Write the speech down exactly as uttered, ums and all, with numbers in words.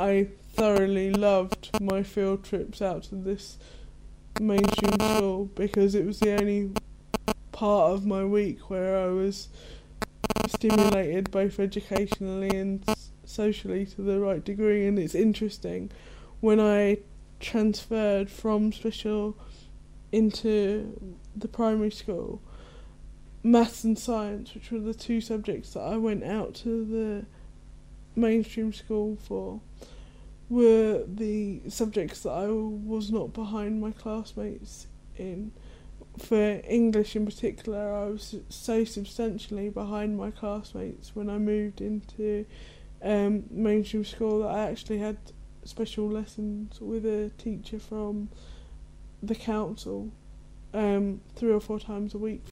I thoroughly loved my field trips out to this mainstream school because it was the only part of my week where I was stimulated both educationally and socially to the right degree. And it's interesting, when I transferred from special into the primary school, maths and science, which were the two subjects that I went out to the mainstream school for, were the subjects that I was not behind my classmates in. For English in particular, I was so substantially behind my classmates when I moved into um, mainstream school that I actually had special lessons with a teacher from the council um, three or four times a week